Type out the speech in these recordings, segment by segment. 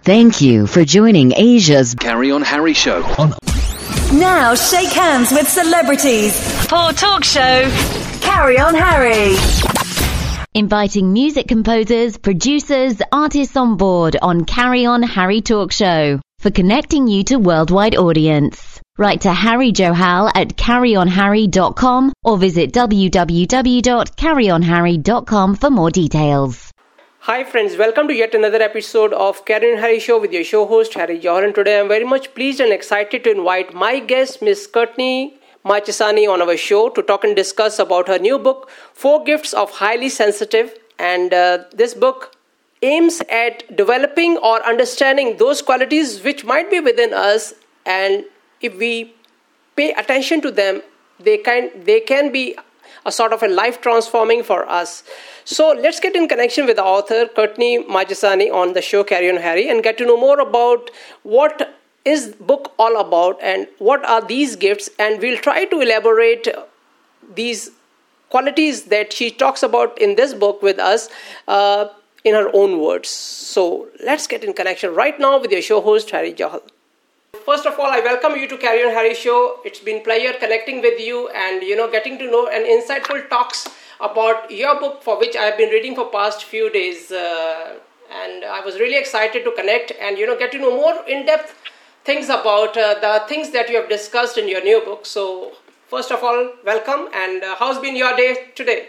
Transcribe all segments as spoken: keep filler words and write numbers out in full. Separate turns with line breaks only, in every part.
Thank you for joining Asia's Carry On Harry Show. On
Now shake hands with celebrities for talk show Carry On Harry.
Inviting music composers, producers, artists on board on Carry On Harry Talk Show for connecting you to worldwide audience. Write to Harry Johal at carry on harry dot com or visit w w w dot carry on harry dot com for more details.
Hi friends, welcome to yet another episode of Carry On Harry Show with your show host Harry Johal, and today I'm very much pleased and excited to invite my guest Miss Courtney Marchesani on our show to talk and discuss about her new book, Four Gifts of Highly Sensitive. And uh, this book aims at developing or understanding those qualities which might be within us, and if we pay attention to them, they can, they can be a sort of a life transforming for us. So let's get in connection with the author Courtney Marchesani on the show Carry On Harry and get to know more about what is the book all about and what are these gifts, and we'll try to elaborate these qualities that she talks about in this book with us uh, in her own words. So let's get in connection right now with your show host Harry Johal. First of all, I welcome you to Carry On Harry Show. It's been pleasure connecting with you and, you know, getting to know and insightful talks about your book, for which I've been reading for past few days. Uh, and I was really excited to connect and, you know, get to know more in-depth things about uh, the things that you have discussed in your new book. So, first of all, welcome. And uh, how's been your day today?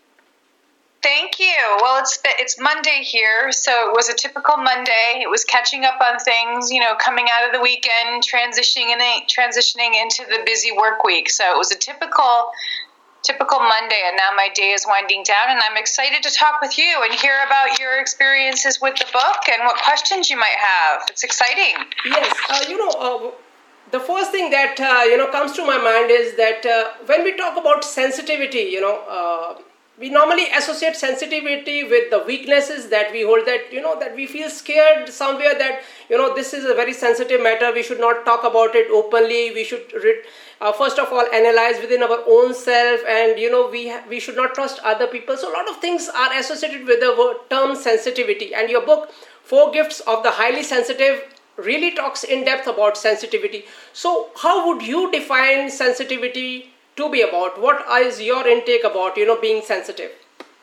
Thank you. Well, it's it's Monday here, so it was a typical Monday. It was catching up on things, you know, coming out of the weekend, transitioning in, transitioning into the busy work week. So it was a typical typical Monday, and now my day is winding down, and I'm excited to talk with you and hear about your experiences with the book and what questions you might have. It's exciting.
Yes, uh, you know, uh, the first thing that, uh, you know, comes to my mind is that uh, when we talk about sensitivity, you know, uh, we normally associate sensitivity with the weaknesses that we hold, that, you know, that we feel scared somewhere that, you know, this is a very sensitive matter. We should not talk about it openly. We should, uh, first of all, analyze within our own self, and, you know, we ha- we should not trust other people. So a lot of things are associated with the word, term sensitivity. And your book, Four Gifts of the Highly Sensitive, really talks in depth about sensitivity. So how would you define sensitivity to be about? What is your intake about, you know, being sensitive?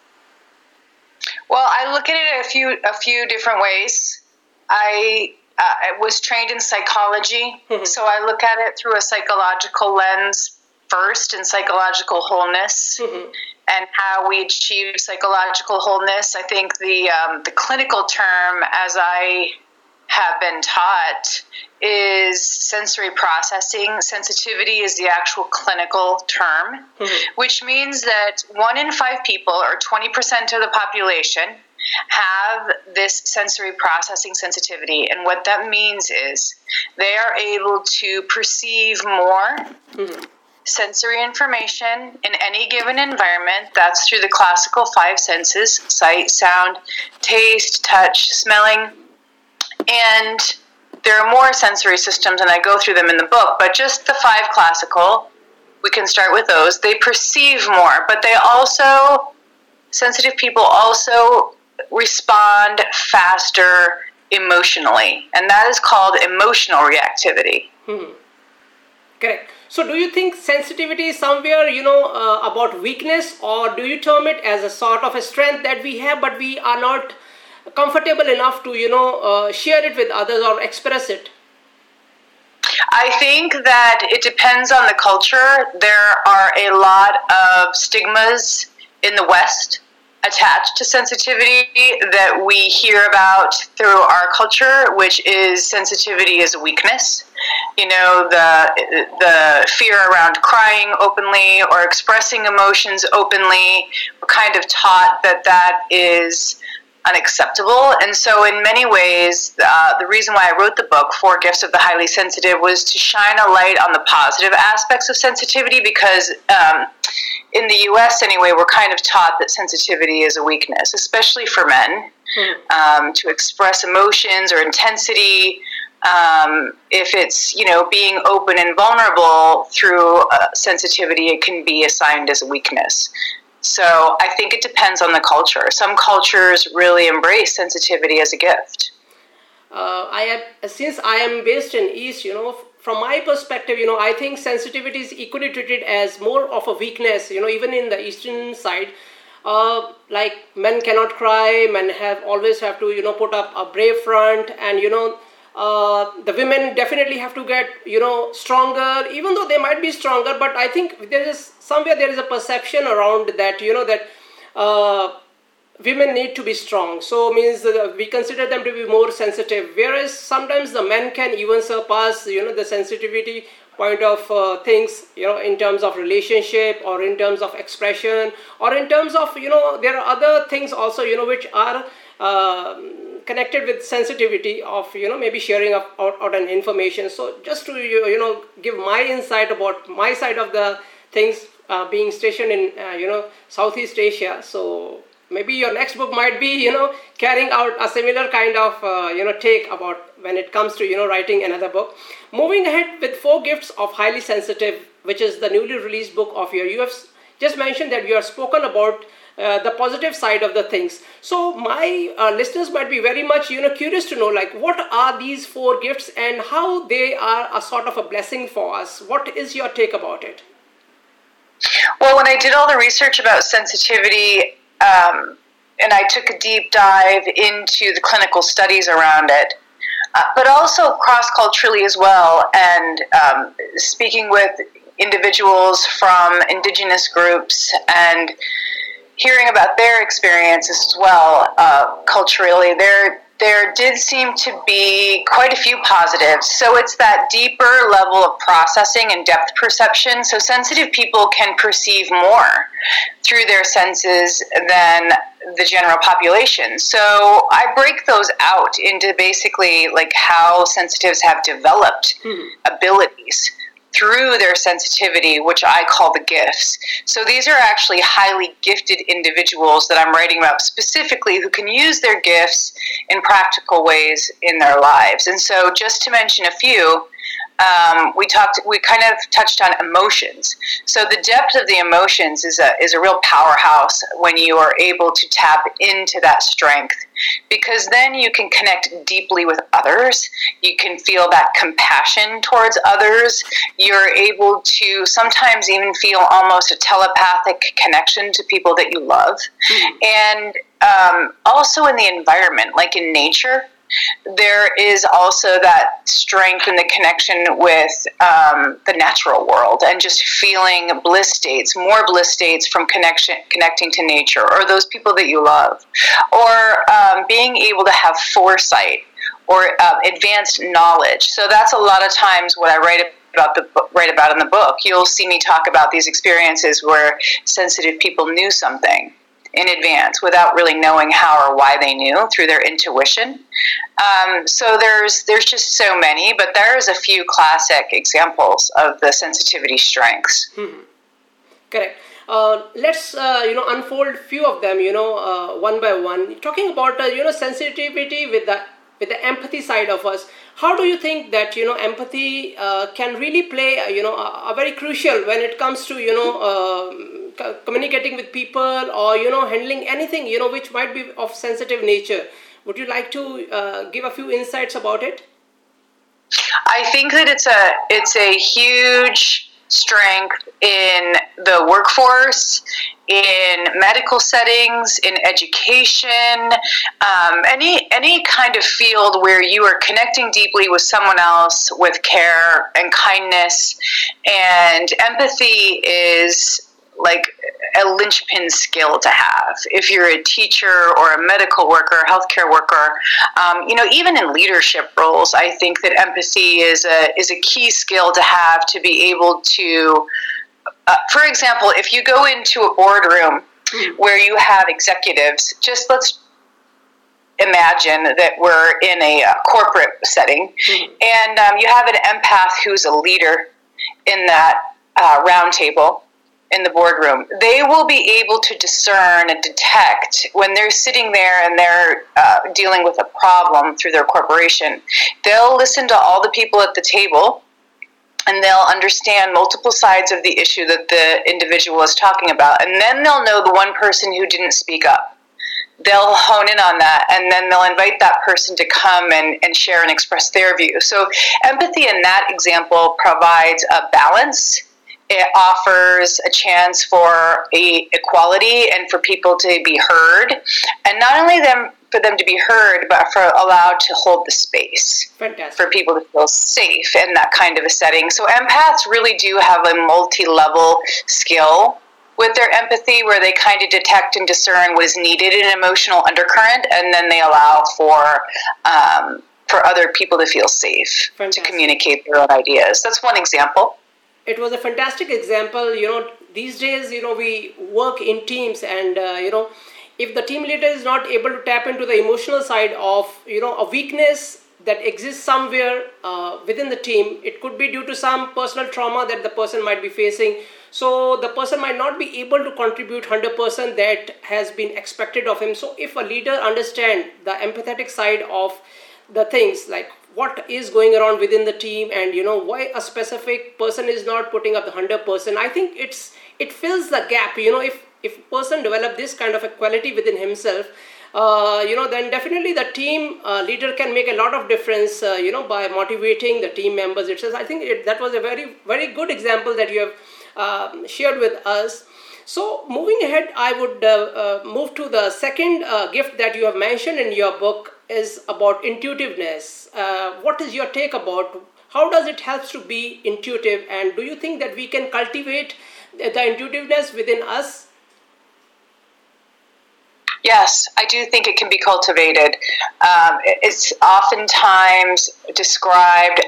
Well, I look at it a few a few different ways. I uh, I was trained in psychology, mm-hmm. so I look at it through a psychological lens first, in psychological wholeness, mm-hmm. and how we achieve psychological wholeness. I think the um, the clinical term, as I have been taught, is sensory processing. Sensitivity is the actual clinical term, mm-hmm. which means that one in five people, or twenty percent of the population, have this sensory processing sensitivity. And what that means is they are able to perceive more mm-hmm. sensory information in any given environment. That's through the classical five senses: sight, sound, taste, touch, smelling. And there are more sensory systems, and I go through them in the book, but just the five classical, we can start with those. They perceive more, but they also, sensitive people also respond faster emotionally, and that is called emotional reactivity.
Hmm. Correct. So do you think sensitivity is somewhere, you know, uh, about weakness, or do you term it as a sort of a strength that we have, but we are not comfortable enough to, you know, uh, share it with others or express it?
I think that it depends on the culture. There are a lot of stigmas in the West attached to sensitivity that we hear about through our culture, which is sensitivity is a weakness. You know, the the fear around crying openly or expressing emotions openly. We're kind of taught that that is unacceptable. And so in many ways, uh, the reason why I wrote the book, Four Gifts of the Highly Sensitive, was to shine a light on the positive aspects of sensitivity, because um, in the U S anyway, we're kind of taught that sensitivity is a weakness, especially for men, mm. um, to express emotions or intensity. Um, if it's, you know, being open and vulnerable through uh, sensitivity, it can be assigned as a weakness. So I think it depends on the culture. Some cultures really embrace sensitivity as a gift.
uh, I have, since I am based in East, you know, from my perspective, you know, I think sensitivity is equally treated as more of a weakness, you know, even in the Eastern side. Uh, like men cannot cry, men have always have to, you know, put up a brave front, and, you know, uh, the women definitely have to get, you know, stronger, even though they might be stronger. But I think there is somewhere there is a perception around that, you know, that uh, women need to be strong. So means uh, we consider them to be more sensitive, whereas sometimes the men can even surpass, you know, the sensitivity point of uh, things, you know, in terms of relationship or in terms of expression or in terms of, you know, there are other things also, you know, which are uh, connected with sensitivity of, you know, maybe sharing of, out, out an information. So just to, you know, give my insight about my side of the things, uh, being stationed in, uh, you know, Southeast Asia. So maybe your next book might be, you know, carrying out a similar kind of, uh, you know, take about when it comes to, you know, writing another book. Moving ahead with Four Gifts of Highly Sensitive, which is the newly released book of yours. You have just mentioned that you have spoken about uh, the positive side of the things. So my uh, listeners might be very much, you know, curious to know, like, what are these four gifts and how they are a sort of a blessing for us? What is your take about it?
Well, when I did all the research about sensitivity, um, and I took a deep dive into the clinical studies around it, uh, but also cross-culturally as well, and um, speaking with individuals from indigenous groups and hearing about their experiences as well, uh, culturally, there there did seem to be quite a few positives. So it's that deeper level of processing and depth perception. So sensitive people can perceive more through their senses than the general population. So I break those out into basically like how sensitives have developed mm-hmm. abilities through their sensitivity, which I call the gifts. So these are actually highly gifted individuals that I'm writing about specifically who can use their gifts in practical ways in their lives. And so just to mention a few, um, we talked, we kind of touched on emotions. So the depth of the emotions is a is a real powerhouse when you are able to tap into that strength, because then you can connect deeply with others. You can feel that compassion towards others. You're able to sometimes even feel almost a telepathic connection to people that you love. Mm-hmm. And um, also in the environment, like in nature, there is also that strength and the connection with um, the natural world and just feeling bliss states, more bliss states from connection, connecting to nature or those people that you love, or um, being able to have foresight or uh, advanced knowledge. So that's a lot of times what I write about the write about in the book. You'll see me talk about these experiences where sensitive people knew something in advance without really knowing how or why they knew through their intuition. Um, so there's there's just so many, but there's a few classic examples of the sensitivity strengths.
Mm-hmm. Correct. Uh, let's uh, you know unfold few of them, you know, uh, one by one. Talking about uh, you know sensitivity with the with the empathy side of us. How do you think that you know empathy uh, can really play uh, you know a, a very crucial when it comes to you know uh, communicating with people or you know handling anything you know which might be of sensitive nature? Would you like to uh, give a few insights about it?
I think that it's a it's a huge strength in the workforce, in medical settings, in education, um, any any kind of field where you are connecting deeply with someone else with care and kindness. And empathy is like a linchpin skill to have. If you're a teacher or a medical worker, healthcare worker, um, you know, even in leadership roles, I think that empathy is a is a key skill to have to be able to. Uh, for example, if you go into a boardroom mm-hmm. where you have executives, just let's imagine that we're in a uh, corporate setting, mm-hmm. and um, you have an empath who's a leader in that uh, round table. In the boardroom, they will be able to discern and detect when they're sitting there and they're uh, dealing with a problem through their corporation. They'll listen to all the people at the table and they'll understand multiple sides of the issue that the individual is talking about. And then they'll know the one person who didn't speak up. they'll hone in on that, and then they'll invite that person to come and, and share and express their view. So empathy in that example provides a balance. It offers a chance for a equality and for people to be heard, and not only them for them to be heard, but for allowed to hold the space.
Fantastic.
For people to feel safe in that kind of a setting. So empaths really do have a multi-level skill with their empathy, where they kind of detect and discern what is needed in an emotional undercurrent, and then they allow for um, for other people to feel safe. Fantastic. To communicate their own ideas. That's one example.
It was a fantastic example. You know, these days, you know, we work in teams, and uh, you know, if the team leader is not able to tap into the emotional side of, you know, a weakness that exists somewhere uh, within the team, it could be due to some personal trauma that the person might be facing. So the person might not be able to contribute one hundred percent that has been expected of him. So if a leader understands the empathetic side of the things, like what is going around within the team, and you know why a specific person is not putting up the one hundred percent, I think it's it fills the gap. You know, if if a person develop this kind of a quality within himself, uh, you know, then definitely the team uh, leader can make a lot of difference, uh, you know, by motivating the team members itself. I think it, that was a very, very good example that you have uh, shared with us. So moving ahead, I would uh, uh, move to the second uh, gift that you have mentioned in your book, is about intuitiveness. Uh, what is your take about how does it help to be intuitive, and do you think that we can cultivate the intuitiveness within us?
Yes, I do think it can be cultivated. Um, it's oftentimes described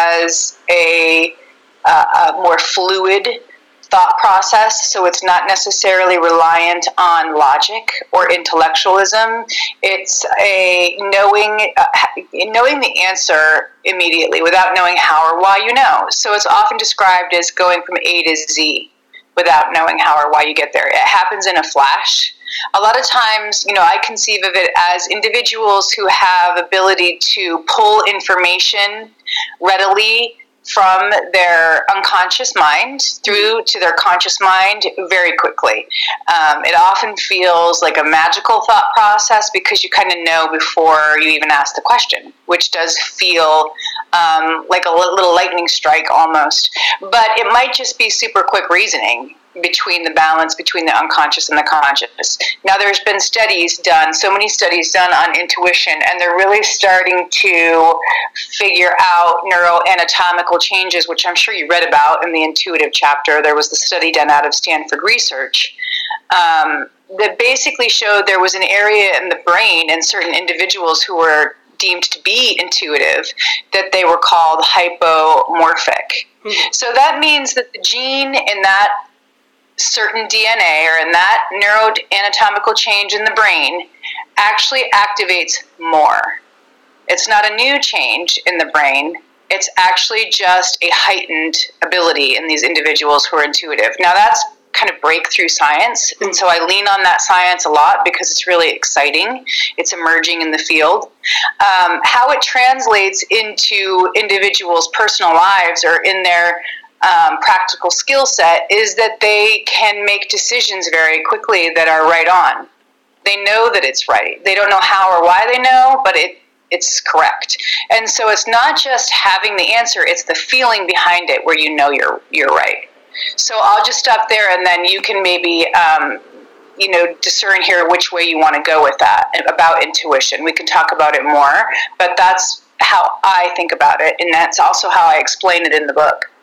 as a, uh, a more fluid thought process, so it's not necessarily reliant on logic or intellectualism. It's a knowing uh, knowing the answer immediately without knowing how or why you know. So it's often described as going from A to Z without knowing how or why you get there. It happens in a flash. A lot of times, you know, I conceive of it as individuals who have ability to pull information readily from their unconscious mind through to their conscious mind very quickly. Um, it often feels like a magical thought process because you kind of know before you even ask the question, which does feel um, like a little lightning strike almost. But it might just be super quick reasoning between the balance between the unconscious and the conscious. Now, there's been studies done, so many studies done on intuition, and they're really starting to figure out neuroanatomical changes, which I'm sure you read about in the intuitive chapter. There was the study done out of Stanford Research um, that basically showed there was an area in the brain in certain individuals who were deemed to be intuitive that they were called hypomorphic. Mm-hmm. So that means that the gene in that certain D N A or in that neuroanatomical change in the brain actually activates more. It's not a new change in the brain. It's actually just a heightened ability in these individuals who are intuitive. Now, that's kind of breakthrough science, and so I lean on that science a lot because it's really exciting. It's emerging in the field. Um, how it translates into individuals' personal lives or in their Um, practical skill set is that they can make decisions very quickly that are right on. They know that it's right. They don't know how or why they know, but it it's correct. And so it's not just having the answer, it's the feeling behind it where you know you're you're right. So I'll just stop there, and then you can maybe um, you know, discern here which way you want to go with that, about intuition. We can talk about it more, but that's how I think about it, and that's also how I explain it in the book.